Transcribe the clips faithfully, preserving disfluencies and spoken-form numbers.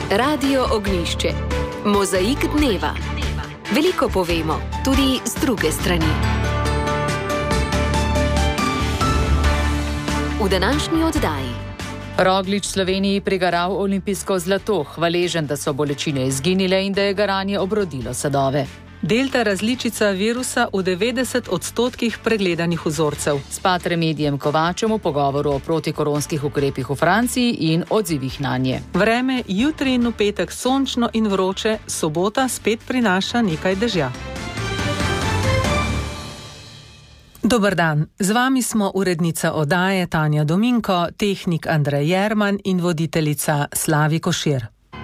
Radio Ognjišče. Mozaik dneva. Veliko povemo, tudi z druge strani. V današnji oddaji. Roglič Sloveniji prigaral olimpijsko zlato, hvaležen, da so bolečine izginile in da je garanje obrodilo sadove. Delta različica virusa v devetdeset odstotkih pregledanih vzorcev. S Patremedijem Kovačem v pogovoru o protikoronskih ukrepih v Franciji in odzivih nanje. Vreme jutri in v petek sončno in vroče, sobota spet prinaša nekaj dežja. Dober dan, z vami smo urednica oddaje Tanja Dominko, tehnik Andrej Jerman in voditeljica Slavi Košir.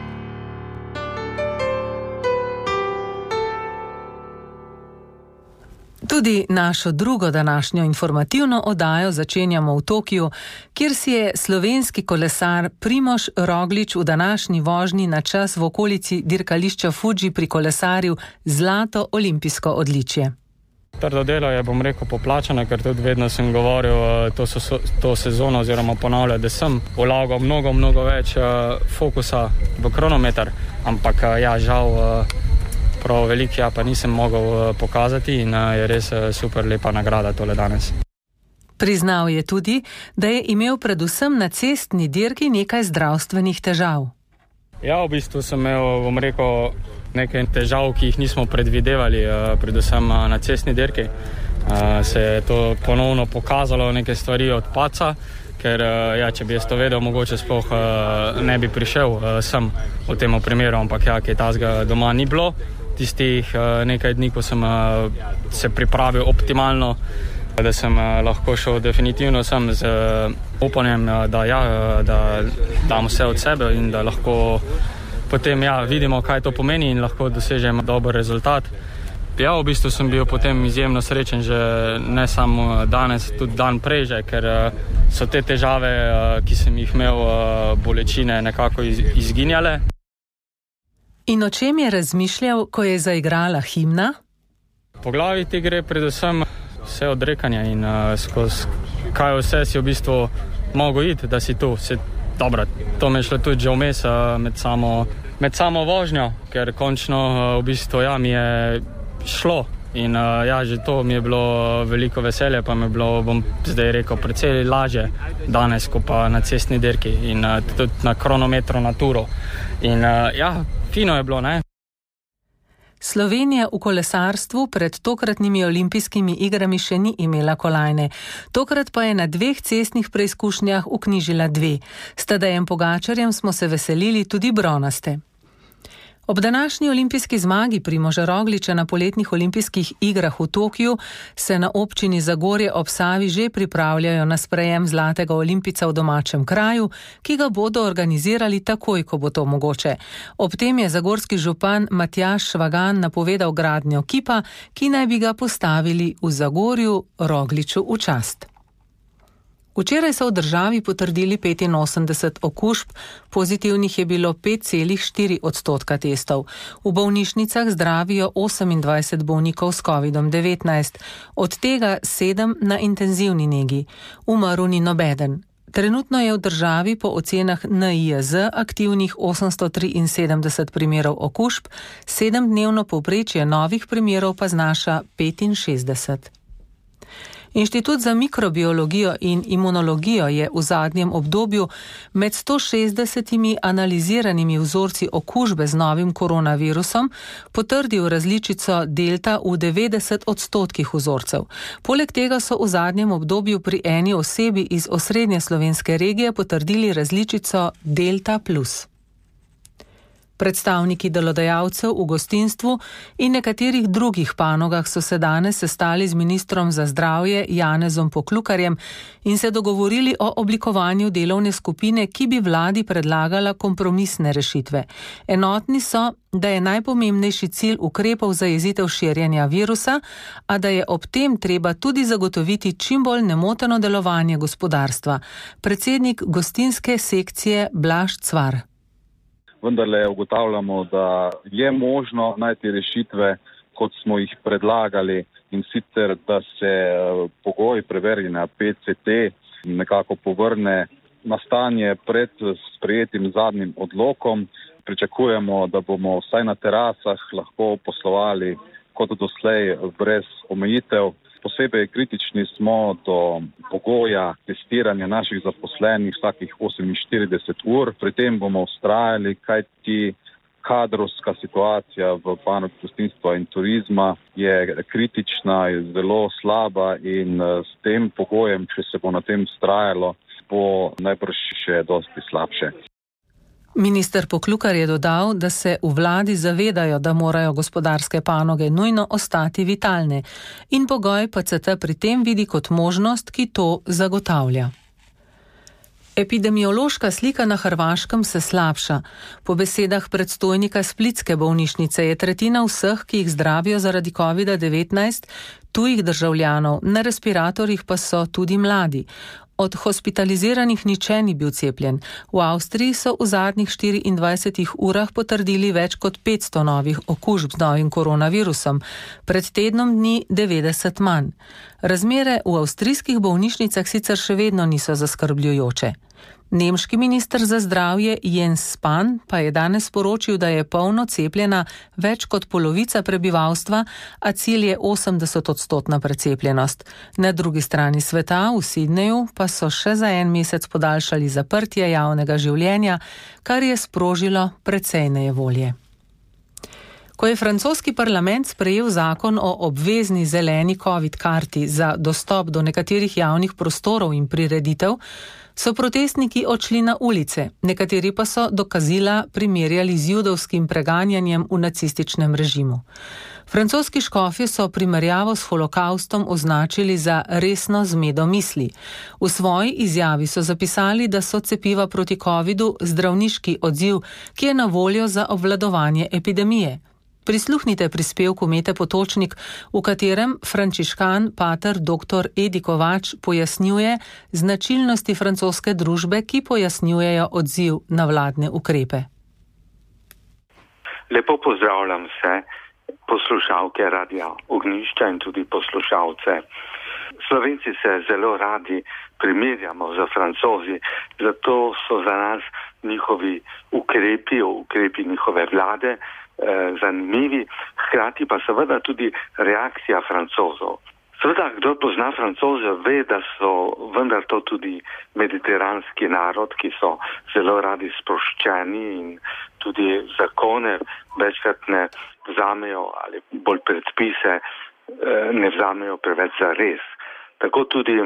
Tudi našo drugo današnjo informativno oddajo začenjamo v Tokiu, kjer si je slovenski kolesar Primož Roglič v današnji vožnji na čas v okolici dirkališča Fuji prikolesaril zlato olimpijsko odličje. Trdo delo je, bom rekel, poplačano, ker tudi vedno sem govoril to, so, to sezono oziroma ponavljal, da sem vlagal mnogo, mnogo več uh, fokusa v kronometer, ampak uh, ja, žal uh, prav veliko ja pa nisem mogel uh, pokazati in uh, je res uh, super lepa nagrada tole danes. Priznal je tudi, da je imel predvsem na cestni dirki nekaj zdravstvenih težav. Ja, v bistvu sem imel, bom rekel, nekaj težav, ki jih nismo predvidevali, predvsem na cestni dirki. Se je to ponovno pokazalo, neke stvari od paca, ker ja, če bi jaz to vedel, mogoče sploh ne bi prišel sem v tem primeru, ampak ja, kaj tazga doma ni bilo. Tistih nekaj dni, ko sem se pripravil optimalno, da sem lahko šel definitivno sem z upanjem, da, ja, da dam vse od sebe in da lahko potem ja, vidimo, kaj to pomeni in lahko dosežemo dober rezultat. Ja, v bistvu sem bil potem izjemno srečen, že ne samo danes, tudi dan prej že, ker so te težave, ki sem jih imel, bolečine nekako izginjale. In o čem je razmišljal, ko je zaigrala himna? Po glavi ti gre predvsem vse odrekanje in uh, skozi kaj vse si v bistvu mogel iti, da si tu. Se, dobro, to me je šlo tudi že vmes uh, med, samo, med samo vožnjo, ker končno uh, v bistvu ja, mi je šlo in uh, ja, že to mi je bilo veliko veselje, pa mi je bilo, bom zdaj rekel, precej lažje danes, ko pa na cestni dirki in uh, tudi na kronometru na turo. In uh, ja, fino je bilo, ne? Slovenija v kolesarstvu pred tokratnimi olimpijskimi igrami še ni imela kolajne. Tokrat pa je na dveh cestnih preizkušnjah vknjižila dve. S Tadejem Pogačarjem smo se veselili tudi bronaste. Ob današnji olimpijski zmagi Primoža Rogliča na poletnih olimpijskih igrah v Tokiu se na občini Zagorje ob Savi že pripravljajo na sprejem zlatega olimpica v domačem kraju, ki ga bodo organizirali takoj, ko bo to mogoče. Ob tem je zagorski župan Matjaž Švagan napovedal gradnjo kipa, ki naj bi ga postavili v Zagorju Rogliču v čast. Včeraj so v državi potrdili petinosemdeset okužb, pozitivnih je bilo pet celih štiri odstotka testov. V bolnišnicah zdravijo osemindvajset bolnikov s kovidom devetnajst, od tega sedem na intenzivni negi. Umrl ni nobeden. Trenutno je v državi po ocenah N I J Z aktivnih osemsto triinsedemdeset primerov okužb, sedemdnevno povprečje novih primerov pa znaša petinšestdeset. Inštitut za mikrobiologijo in imunologijo je v zadnjem obdobju med sto šestdesetimi analiziranimi vzorci okužbe z novim koronavirusom potrdil različico delta v devetdeset odstotkih vzorcev. Poleg tega so v zadnjem obdobju pri eni osebi iz osrednje slovenske regije potrdili različico delta plus. Predstavniki delodajalcev v gostinstvu in nekaterih drugih panogah so se danes sestali z ministrom za zdravje Janezom Poklukarjem in se dogovorili o oblikovanju delovne skupine, ki bi vladi predlagala kompromisne rešitve. Enotni so, da je najpomembnejši cilj ukrepov zajezitev širjenja virusa, a da je ob tem treba tudi zagotoviti čim bolj nemoteno delovanje gospodarstva. Predsednik gostinske sekcije Blaž Cvar. Vendarle ugotavljamo, da je možno najti rešitve, kot smo jih predlagali, in sicer, da se pogoj preverjanja P C T nekako povrne na stanje pred sprejetim zadnjim odlokom. pričakujemo, da bomo vsaj na terasah lahko poslovali kot doslej brez omejitev. Posebej kritični smo do pogoja testiranja naših zaposlenih vsakih oseminštirideset ur. Pri tem bomo vztrajali, kajti kadrovska situacija v panogi gostinstva in turizma je kritična, je zelo slaba in s tem pogojem, če se bo na tem vztrajalo, bo najbrž še dosti slabše. Minister Poklukar je dodal, da se v vladi zavedajo, da morajo gospodarske panoge nujno ostati vitalne in pogoj P C T pri tem vidi kot možnost, ki to zagotavlja. Epidemiološka slika na Hrvaškem se slabša. Po besedah predstojnika splitske bolnišnice je tretjina vseh, ki jih zdravijo zaradi kovida devetnajst, tujih državljanov, na respiratorjih pa so tudi mladi. Od hospitaliziranih niče ni bil cepljen. V Avstriji so v zadnjih štiriindvajsetih urah potrdili več kot petsto novih okužb z novim koronavirusom, pred tednom dni devetdeset manj. Razmere v avstrijskih bolnišnicah sicer še vedno niso zaskrbljujoče. Nemški minister za zdravje Jens Spahn pa je danes sporočil, da je polno cepljena več kot polovica prebivalstva, a cilj je osemdeset odstotna precepljenost. Na drugi strani sveta, v Sidneju, pa so še za en mesec podaljšali zaprtje javnega življenja, kar je sprožilo precej nejevolje. Ko je francoski parlament sprejel zakon o obvezni zeleni covid karti za dostop do nekaterih javnih prostorov in prireditev, so protestniki odšli na ulice, nekateri pa so dokazila primerjali z judovskim preganjanjem v nacističnem režimu. Francoski škofje so primerjavo s holokaustom označili za resno zmedo misli. V svoji izjavi so zapisali, da so cepiva proti covidu zdravniški odziv, ki je na voljo za obvladovanje epidemije. Prisluhnite prispevku Mete Potočnik, v katerem frančiškan pater doktor Edi Kovač pojasnjuje značilnosti francoske družbe, ki pojasnjujejo odziv na vladne ukrepe. Lepo pozdravljam vse poslušalke Radia Ognjišča in tudi poslušalce. Slovenci se zelo radi primerjamo z Francozi, zato so za nas njihovi ukrepi, ukrepi njihove vlade zanimivi, hkrati pa seveda tudi reakcija Francozov. Seveda, kdo pozna Francoze, ve, da so vendar to tudi mediteranski narod, ki so zelo radi sproščeni in tudi zakone večkrat ne vzamejo ali bolj predpise ne vzamejo preveč za res. Tako tudi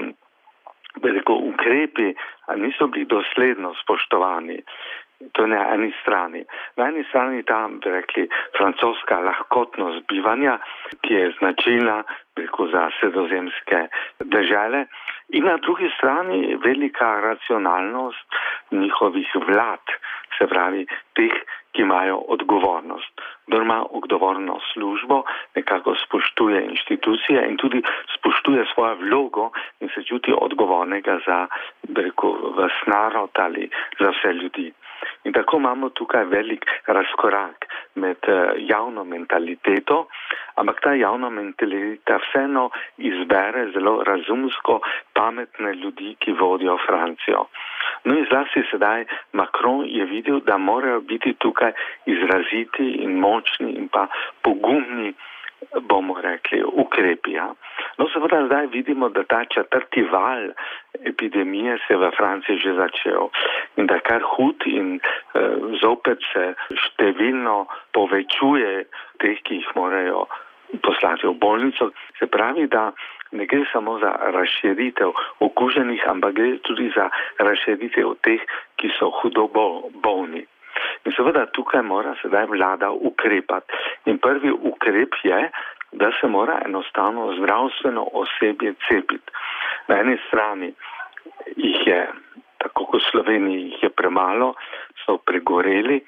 veliko ukrepi niso bili dosledno spoštovani. To je na eni strani. Na eni strani tam, bi rekli, francoska lahkotnost bivanja, ki je značilna, bi rekel, za sredozemske dežele, in na drugi strani velika racionalnost njihovih vlad, se pravi teh, ki imajo odgovornost. Kdor ima odgovorno službo, nekako spoštuje inštitucije in tudi spoštuje svojo vlogo in se čuti odgovornega za, bi rekel, vas narod ali za vse ljudi. In tako imamo tukaj velik razkorak med javno mentaliteto, ampak ta javna mentaliteta vseeno izbere zelo razumsko pametne ljudi, ki vodijo Francijo. No in zlasti sedaj Macron je videl, da morajo biti tukaj izraziti in močni in pa pogumni, bomo rekli, ukrepi. Ja. No seveda zdaj vidimo, da ta četrti val epidemije se v Franciji že začel in da kar hud in e, zopet se številno povečuje teh, ki jih morajo poslati v bolnico. Se pravi, da ne gre samo za razširitev okuženih, ampak gre tudi za razširitev teh, ki so hudo bolni. In seveda tukaj mora sedaj vlada ukrepati. In prvi ukrep je, da se mora enostavno zdravstveno osebje cepiti. Na eni strani jih je, tako kot v Sloveniji, jih je premalo, so pregoreli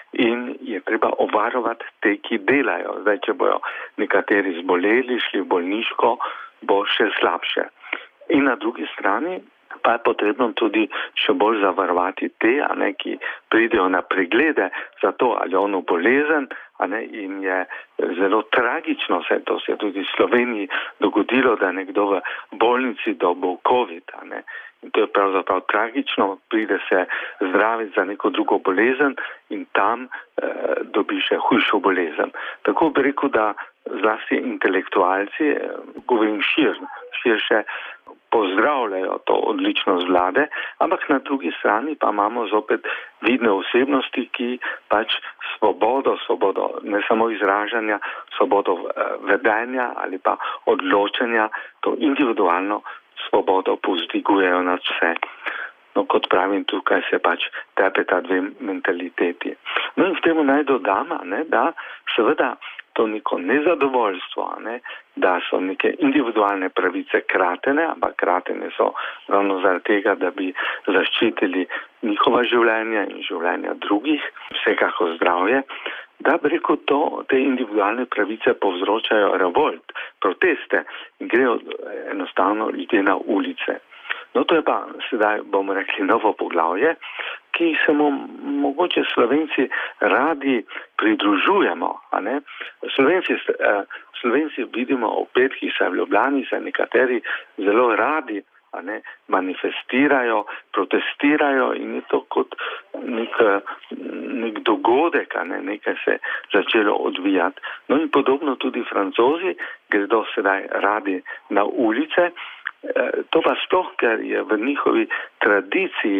in je treba obvarovati te, ki delajo. Zdaj, če bojo nekateri zboleli, šli v bolniško, bo še slabše. In na drugi strani pa je potrebno tudi še bolj zavarovati te, a ne, ki pridejo na preglede za to, ali ono bolezen, a ne, in je zelo tragično, se to se je tudi v Sloveniji dogodilo, da nekdo v bolnici dobil COVID, a ne, in to je pravzaprav tragično, pride se zdraviti za neko drugo bolezen in tam eh, dobi še hujšo bolezen. Tako bi rekel, da zlasti intelektualci, eh, govorim šir, širše, pozdravljajo to odličnost vlade, ampak na drugi strani pa imamo zopet vidne osebnosti, ki pač svobodo, svobodo ne samo izražanja, svobodo vedenja ali pa odločanja, to individualno svobodo povzdigujejo nad vse. No, kot pravim, tukaj se pač tepeta dve mentaliteti. No in v temu naj dodam, ne, da seveda to neko nezadovoljstvo, ne, da so neke individualne pravice kratene, ampak kratene so ravno zaradi tega, da bi zaščitili njihova življenja in življenja drugih, vsekako zdravje, da bi rekel to, te individualne pravice povzročajo revolt, proteste in grejo enostavno ljudje na ulice. No, to je pa sedaj, bomo rekli, novo poglavje, ki se mu mogoče Slovenci radi pridružujemo. A ne? Slovenci, eh, Slovenci vidimo v petkih, saj v Ljubljani se nekateri zelo radi a ne, manifestirajo, protestirajo in je to kot nek, nek dogodek, a ne, nekaj se začelo odvijati. No in podobno tudi Francozi gredo sedaj radi na ulice. To pa sploh, ker je v njihovi tradiciji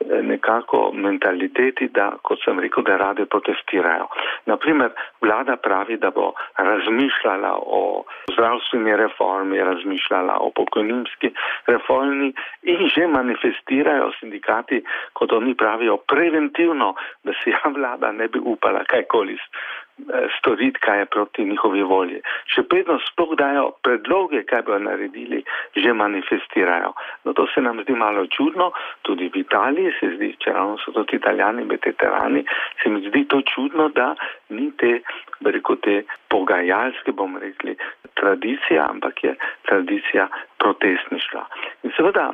nekako mentaliteti, da, kot sem rekel, da radi protestirajo. Naprimer, vlada pravi, da bo razmišljala o zdravstveni reformi, razmišljala o pokojninski reformi in že manifestirajo sindikati, kot oni pravijo, preventivno, da si ja vlada ne bi upala kajkoli storiti, kaj je proti njihovi volji. Še predno sploh dajo predloge, kaj bojo naredili, že manifestirajo. No, to se nam zdi malo čudno, tudi v Italiji se zdi, če ravno so to italijani, mediterani, se mi zdi to čudno, da ni te, bi rekel, te pogajalske, bomo rekli, tradicija, ampak je tradicija protestništva. In seveda,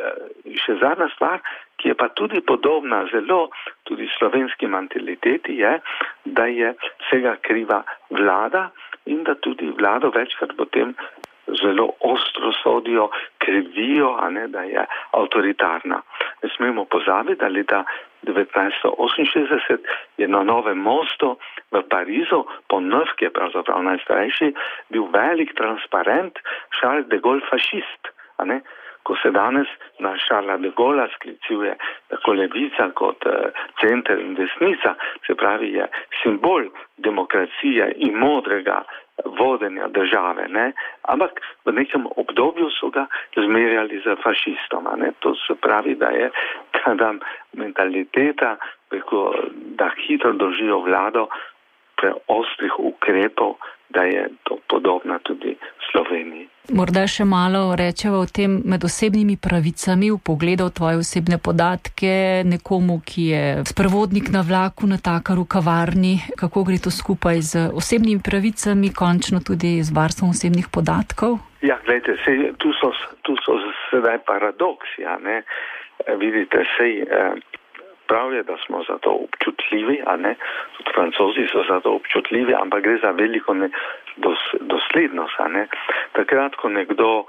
še zadnja stvar, ki je pa tudi podobna zelo tudi slovenski mentaliteti, je, da je vsega kriva vlada in da tudi vlado večkrat potem zelo ostro sodijo, krivijo, a ne, da je avtoritarna. Ne smemo pozabiti, da leta devetnajststo oseminšestdeset je na Novem mostu v Parizu, Pont-Neuf, ki je pravzaprav najstarejši, bil velik transparent Charles de Gaulle fašist, a ne. Ko se danes na Charlesa de Gaulla sklicuje tako levica kot uh, center in desnica, se pravi je simbol demokracije in modrega vodenja države, ne? Ampak v nekem obdobju so ga zmerjali z fašistom. Ne? To se pravi, da je ta mentaliteta, preko, da hitro držijo vlado preostrih ukrepov, da je to podobno tudi Sloveniji. Morda še malo rečeva o tem med osebnimi pravicami, v pogledu v tvoje osebne podatke, nekomu, ki je sprevodnik na vlaku, natakar v kavarni, kako gre to skupaj z osebnimi pravicami, končno tudi z varstvom osebnih podatkov? Ja, gledajte, sej, tu, so, tu so sedaj paradoksi, a ne? Vidite, sej, eh, prav je, da smo za to občutljivi, a ne, tudi Francozi so za to občutljivi, ampak gre za veliko ne, dos, doslednost, a ne. Takrat, ko nekdo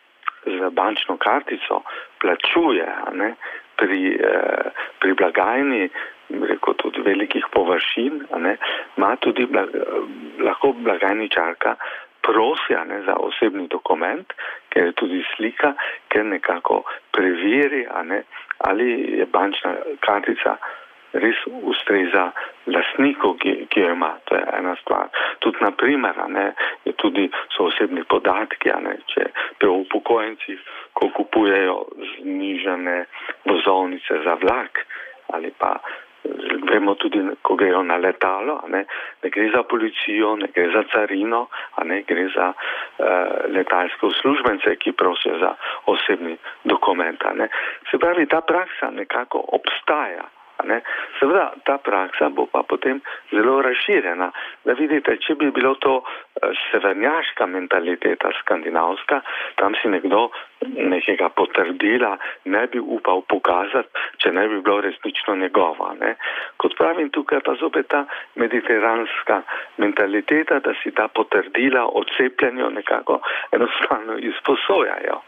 z bančno kartico plačuje, a ne, pri, eh, pri blagajni, rekel tudi velikih površin, a ne, ima tudi blag, lahko blagajničarka prosi, a ne, za osebni dokument, ker je tudi slika, ker nekako preveri, a ne, ali je bančna kartica res ustreza lastniku, ki, ki jo ima. To je ena stvar. Tudi naprimer, a ne, je tudi so osebni podatki, a ne, če pri upokojencih, ko kupujejo znižane vozovnice za vlak, ali pa vemo tudi, ko grejo na letalo, a ne, ne gre za policijo, ne gre za carino, a ne gre za uh, letalske uslužbence, ki prosijo za osebni dokument. A ne. Se pravi, ta praksa nekako obstaja. Ne. Seveda, ta praksa bo pa potem zelo razširjena. Da vidite, če bi bilo to severnjaška mentaliteta, skandinavska, tam si nekdo nekega potrdila ne bi upal pokazati, če ne bi bilo resnično njegova. Ne. Kot pravim, tukaj pa zopet ta mediteranska mentaliteta, da si ta potrdila o cepljenju nekako enostavno izposojajo.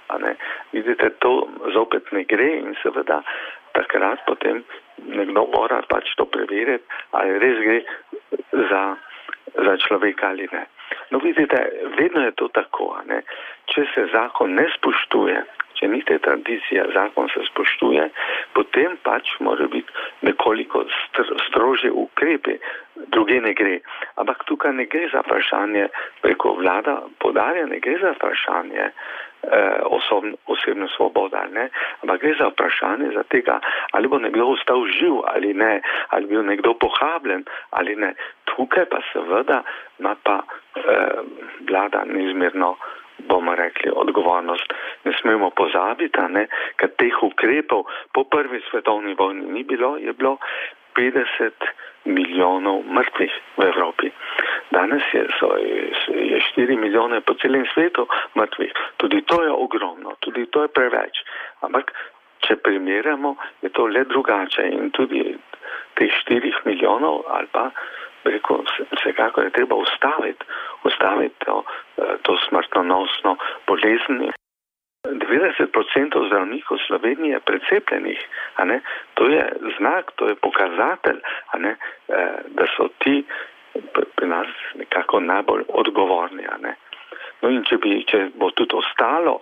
A ne. Vidite, to zopet ne gre in seveda takrat potem nekdo mora pač to preveriti, ali res gre za, za človeka ali ne. No vidite, vedno je to tako, a ne. Če se zakon ne spoštuje, če ni te tradicije, zakon se spoštuje, potem pač mora biti nekoliko str- strožje ukrepi, druge ne gre. Ampak tukaj ne gre za vprašanje, preko vlada podarja, ne gre za vprašanje eh, osobn, osebne svobode, ne? Ampak gre za vprašanje za tega, ali bo nekdo ostal živ ali ne, ali bil nekdo pohabljen ali ne. Tukaj pa seveda ima pa eh, vlada neizmerno, bomo rekli, odgovornost. Ne smemo pozabiti, ne, ker teh ukrepov po prvi svetovni vojni ni bilo, je bilo petdeset milijonov mrtvih v Evropi. Danes je, so, je štiri milijone po celem svetu mrtvih. Tudi to je ogromno, tudi to je preveč. Ampak, če primerjamo, je to le drugače in tudi teh štirih milijonov ali pa rekel, vsekako je treba ustaviti, ustaviti to, to smrtonosno bolezen. devetdeset odstotkov zdravnikov Slovenije je precepljenih, a ne? To je znak, to je pokazatelj, a ne? Da so ti pri nas nekako najbolj odgovorni, a ne? No in če, bi, če bo tudi ostalo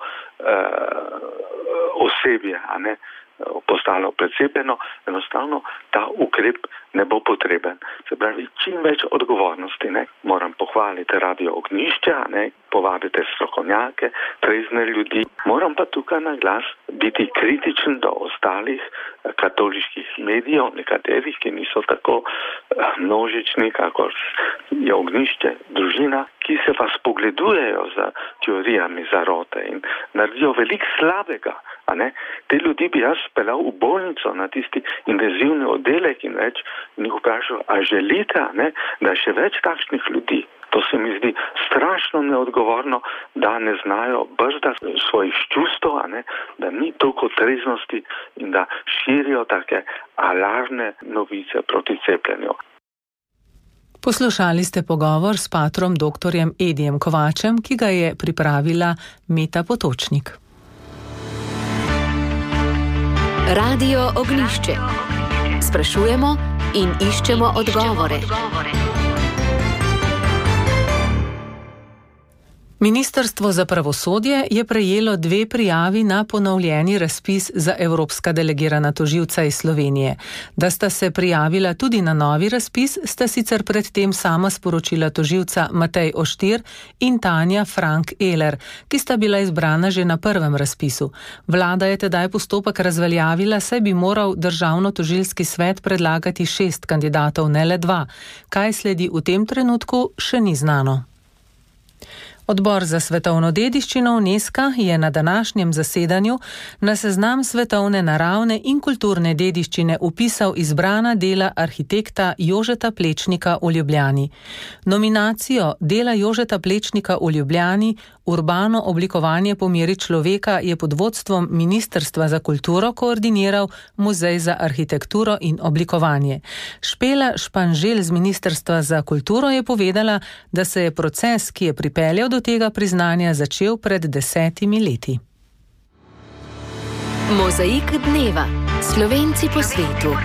uh, osebje, a ne, postalo precepljeno, enostavno ta ukrep ne bo potreben. Se pravi, čim več odgovornosti, ne. Moram pohvaliti Radio Ognjišče, ne, povabite strokovnjake, trezne ljudi. Moram pa tukaj na glas biti kritičen do ostalih katoliških medijev, nekaterih, ki niso tako množični, kakor je Ognjišče, družina, ki se pa spogledujejo za teorijami zarote in naredijo veliko slabega. A ne? Te ljudi bi jaz speljal v bolnico na tisti intenzivni oddelek in več njih vprašal, a želite, a ne, da je še več takšnih ljudi. To se mi zdi strašno neodgovorno, da ne znajo brzdati svojih čustev, a ne, da ni toliko treznosti in da širijo take alarmne novice proti cepljenju. Poslušali ste pogovor s patrom doktorjem Edijem Kovačem, ki ga je pripravila Meta Potočnik. Radio Ognjišče. Sprašujemo in iščemo odgovore. Ministrstvo za pravosodje je prejelo dve prijavi na ponovljeni razpis za evropska delegirana tožilca iz Slovenije. Da sta se prijavila tudi na novi razpis, sta sicer predtem sama sporočila tožilca Matej Oštir in Tanja Frank Eler, ki sta bila izbrana že na prvem razpisu. Vlada je tedaj postopek razveljavila, saj bi moral državno-tožilski svet predlagati šest kandidatov, ne le dva. Kaj sledi v tem trenutku, še ni znano. Odbor za svetovno dediščino UNESCO je na današnjem zasedanju na seznam svetovne naravne in kulturne dediščine vpisal izbrana dela arhitekta Jožeta Plečnika v Ljubljani. Nominacijo dela Jožeta Plečnika v Ljubljani Urbano oblikovanje po meri človeka je pod vodstvom Ministrstva za kulturo koordiniral Muzej za arhitekturo in oblikovanje. Špela Španžel z Ministrstva za kulturo je povedala, da se je proces, ki je pripeljal do tega priznanja, začel pred desetimi leti. Mozaik dneva. Slovenci po svetu.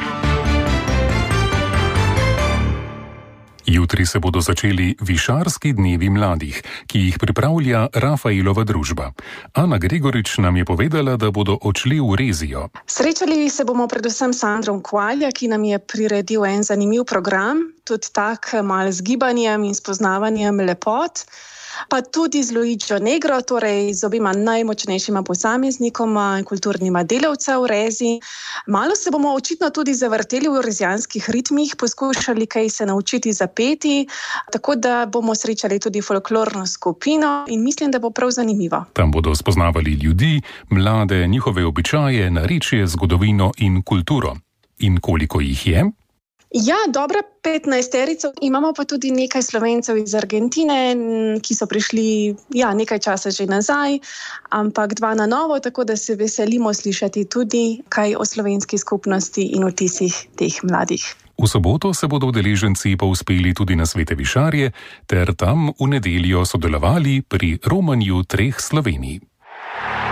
Jutri se bodo začeli Višarski dnevi mladih, ki jih pripravlja Rafaelova družba. Ana Gregorič nam je povedala, da bodo odšli v Rezijo. Srečali se bomo predvsem s Sandrom Kvalja, ki nam je priredil en zanimiv program, tudi tak mal z gibanjem in spoznavanjem lepot, pa tudi z Luigijo Negro, torej z obima najmočnejšima posameznikoma in kulturnima delavca v Rezi. Malo se bomo očitno tudi zavrteli v rezijanskih ritmih, poskušali kaj se naučiti zapeti, tako da bomo srečali tudi folklorno skupino in mislim, da bo prav zanimivo. Tam bodo spoznavali ljudi, mlade, njihove običaje, narečje, zgodovino in kulturo. In koliko jih je? Ja, dobra petnajsterico. Imamo pa tudi nekaj Slovencev iz Argentine, ki so prišli ja, nekaj časa že nazaj, ampak dva na novo, tako da se veselimo slišati tudi kaj o slovenski skupnosti in vtisih teh mladih. V soboto se bodo udeleženci povzpeli tudi na Svete Višarje ter tam v nedeljo sodelovali pri romanju treh Slovenij.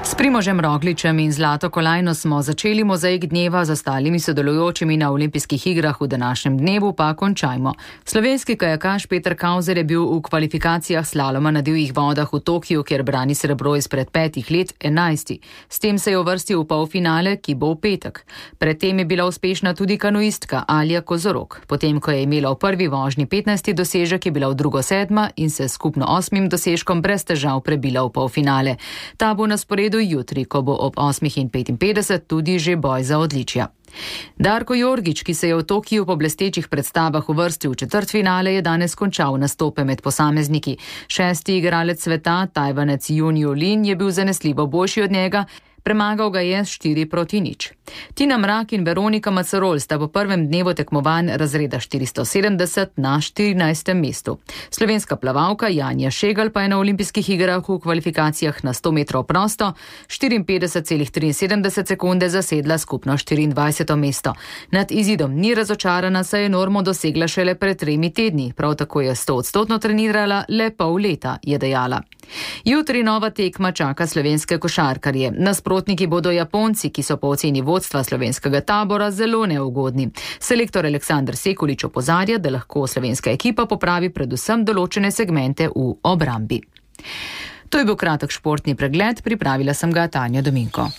S Primožem Rogličem in zlato kolajno smo začeli mozaik dneva, z ostalimi sodelujočimi na olimpijskih igrah v današnjem dnevu pa končajmo. Slovenski kajakaš Peter Kauzer je bil v kvalifikacijah slaloma na divjih vodah v Tokiu, kjer brani srebro izpred petih let, enajsti. S tem se je uvrstil v polfinale, ki bo v petek. Predtem je bila uspešna tudi kanuistka Alja Kozorog. Potem, ko je imela v prvi vožnji petnajsti dosežek, je bila v drugo sedma in se skupno osmim dosežkom brez težav prebila v polfinale. Ta bo na sporedu jutri, ko bo ob osmih petinpetdeset tudi že boj za odličja. Darko Jorgič, ki se je v Tokiju po blestečih predstavah uvrstil v četrtfinale, je danes končal nastope med posamezniki. Šesti igralec sveta, Tajvanec Junju Lin, je bil zanesljivo boljši od njega, premagal ga je štiri proti nič. Tina Mrak in Veronika Macerol sta po prvem dnevu tekmovanj razreda štiristo sedemdeset na štirinajstem mestu. Slovenska plavalka Janja Šegal pa je na olimpijskih igrah v kvalifikacijah na sto metrov prosto štiriinpetdeset celih triinsedemdeset sekunde zasedla skupno štiriindvajseto mesto. Nad izidom ni razočarana, saj je normo dosegla šele pred tremi tedni. Prav tako je sto odstotno trenirala le pol leta, je dejala. Jutri nova tekma čaka slovenske košarkarje. Nasprotniki bodo Japonci, ki so po oceni vodstva slovenskega tabora zelo neugodni. Selektor Aleksandar Sekulič opozarja, da lahko slovenska ekipa popravi predvsem določene segmente v obrambi. To je bil kratek športni pregled, pripravila sem ga Tanja Dominko.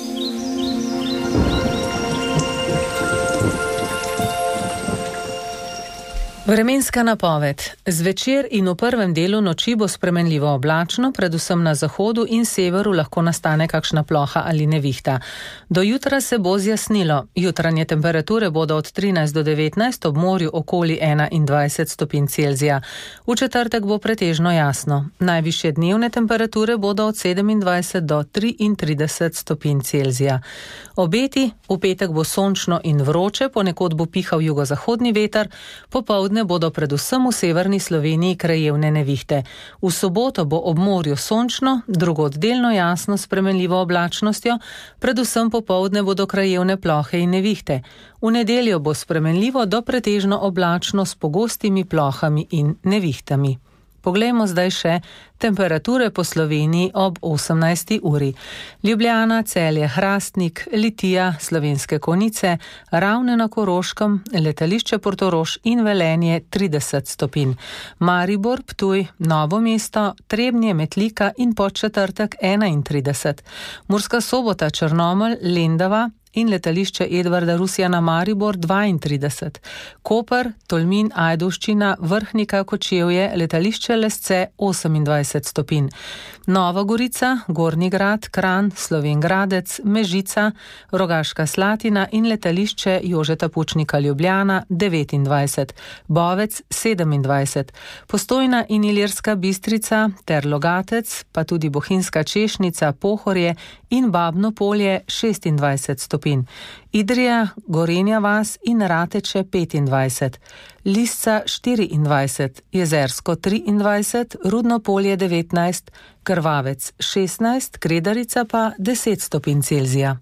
Vremenska napoved. Zvečer in v prvem delu noči bo spremenljivo oblačno, predvsem na zahodu in severu lahko nastane kakšna ploha ali nevihta. Do jutra se bo zjasnilo. Jutranje temperature bodo od trinajst do devetnajst, ob morju okoli enaindvajset stopinj Celzija. V četrtek bo pretežno jasno. Najvišje dnevne temperature bodo od sedemindvajset do triintrideset stopinj Celzija. Obeti, v petek bo sončno in vroče, ponekod bo pihal jugozahodni veter, popoldne bodo predvsem v severni Sloveniji krajevne nevihte. V soboto bo ob morju sončno, drugod delno jasno s spremenljivo oblačnostjo, predvsem popoldne bodo krajevne plohe in nevihte. V nedeljo bo spremenljivo do pretežno oblačno s pogostimi plohami in nevihtami. Poglejmo zdaj še temperature po Sloveniji ob osemnajsti uri. Ljubljana, Celje, Hrastnik, Litija, Slovenske Konjice, Ravne na Koroškem, letališče Portorož in Velenje trideset stopinj. Maribor, Ptuj, Novo mesto, Trebnje, Metlika in Podčetrtek enaintrideset. Murska Sobota, Črnomelj, Lendava in letališče Edvarda Rusjana Maribor dvaintrideset. Koper, Tolmin, Ajdovščina, Vrhnika, Kočevje, letališče Lesce osemindvajset stopinj. Nova Gorica, Gornji Grad, Kranj, Slovenj Gradec, Mežica, Rogaška Slatina in letališče Jožeta Pučnika Ljubljana devetindvajset. Bovec sedemindvajset. Postojna in Ilirska Bistrica ter Logatec, pa tudi Bohinjska Češnica, Pohorje in Babno Polje šestindvajset stopinj. Idrija, Gorenja vas in Rateče petindvajset. Lisca štiriindvajset, Jezersko triindvajset, Rudno Polje devetnajst, Krvavec šestnajst, Kredarica pa deset stopinj Celzija.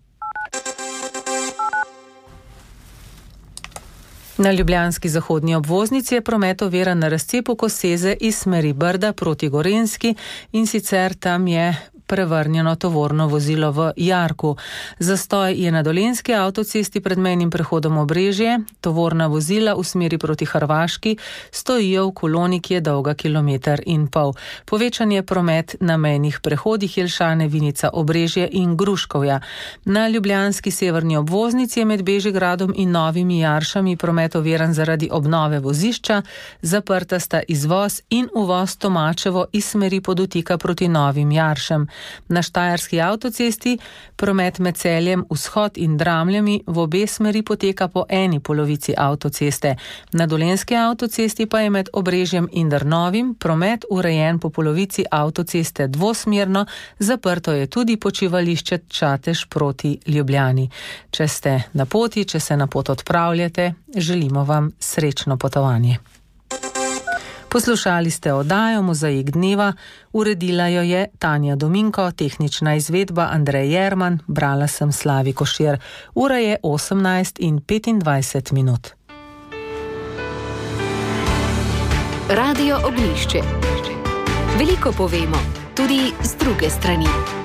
Na ljubljanski zahodni obvoznici je promet oviran na razcepu Koseze iz smeri Brda proti Gorenjski in sicer tam je prevrnjeno tovorno vozilo v Jarku. Zastoj je na Dolenjski avtocesti pred mejnim prehodom Obrežje. Tovorna vozila v smeri proti Hrvaški stojijo v koloni, ki je dolga kilometer in pol. Povečan je promet na mejnih prehodih Jelšane, Vinica, Obrežje in Gruškovja. Na ljubljanski severni obvoznici je med Bežigradom in Novimi Jaršami promet oviran zaradi obnove vozišča. Zaprta sta izvoz in uvoz Tomačevo iz smeri Podotika proti Novim Jaršem. Na štajerski avtocesti promet med Celjem, Vzhod in Dramljami v obe smeri poteka po eni polovici avtoceste. Na dolenjski avtocesti pa je med Obrežjem in Drnovim promet urejen po polovici avtoceste dvosmerno, zaprto je tudi počivališče Čatež proti Ljubljani. Če ste na poti, če se na pot odpravljate, želimo vam srečno potovanje. Poslušali ste oddajo Mozaik dneva, uredila jo je Tanja Dominko, tehnična izvedba Andrej Jerman, brala sem Slavi Košir. Ura je osemnajst in petindvajset minut. Radio Ognjišče. Veliko povemo, tudi z druge strani.